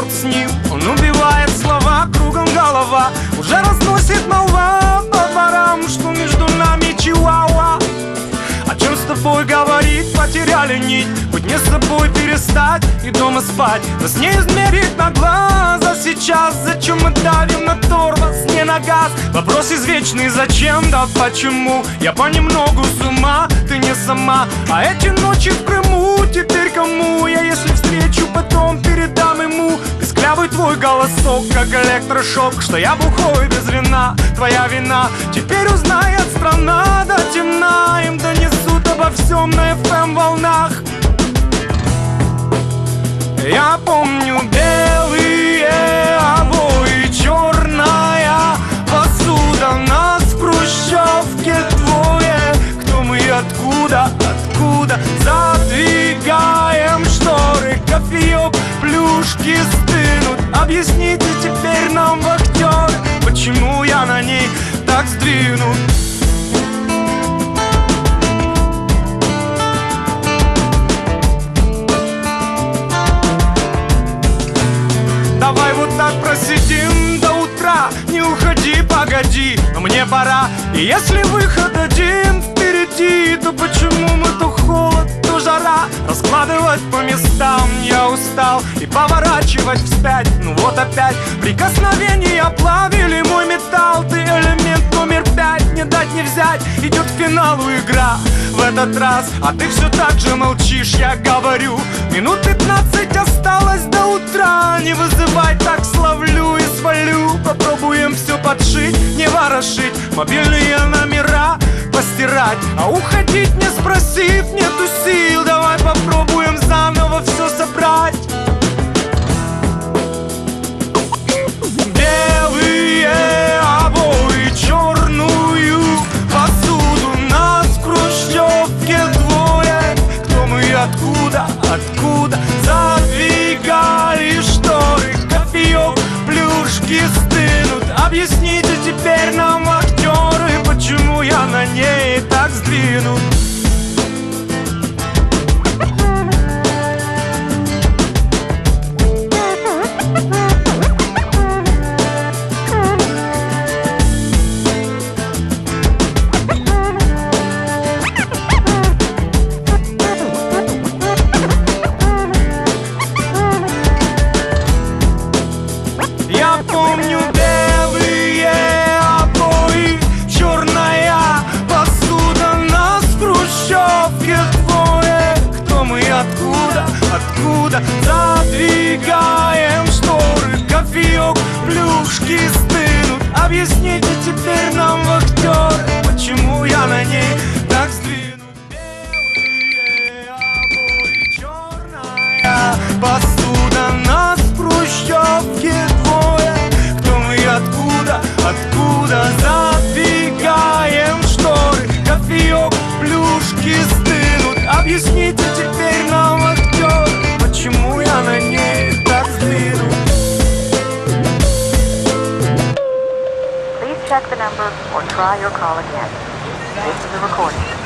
черт с ним, он убивает слова, кругом голова. Уже разносит молва по дворам, что между нами чиуауа. О чем с тобой говорить, потеряли нить. Быть не с собой перестать и дома спать. Нас не измерить на глаза сейчас. Зачем мы давим на тормоз, не на газ? Вопрос извечный, зачем, да почему? Я понемногу с ума, ты не сама. А эти ночи в Крыму теперь кому? Я если встречу, потом передам ему. Песклявый твой голосок, как электрошок. Что я бухой без вина, твоя вина. Теперь узнает страна до темна. Им донесут обо всем на FM волнах. Я помню белые обои, черная посуда. Нас в хрущевке двое. Кто мы и откуда, откуда? Задвигаем шторы, кофеек, плюшки стынут. Объясните теперь нам, вахтеры, почему я на ней так сдвинут. Давай вот так просидим до утра. Не уходи, погоди, но мне пора. И если выход один впереди, то почему мы то холод, то жара? Раскладывать по местам я устал и поворачивать вспять. Ну вот опять прикосновения плавили мой металл. Ты элемент номер 5, не дать не взять. Идет к финалу игра в этот раз, а ты все так же молчишь, я говорю. Минут 15 осталось до утра. Не вызывай, так словлю и свалю. Попробуем все подшить, не ворошить. Мобильные номера постирать, а уходить не спросив нету сил. Давай попробуем заново все собрать. Белые обои, черную посуду. Нас в хрущевке двое. Кто мы и откуда, откуда? Задвигали шторы, кофеек, плюшки стынут. Объясните теперь нам, актеры, почему я на ней так сдвинут. Я помню белые обои, черная посуда. Нас в хрущевке двое. Кто мы и откуда, откуда? Задвигаем шторы, кофеек, плюшки стынут. Объясните теперь нам, вахтеры, почему я на ней так сдвинут. Белые обои, черная посуда. Нас в хрущевке двое. Кто мы и откуда, откуда? Задвигаем шторы, кофеек, плюшки стынут. Объясните теперь нам, актер, почему я на ней так сдвинут. Please check the number or try your call again. This is a recording.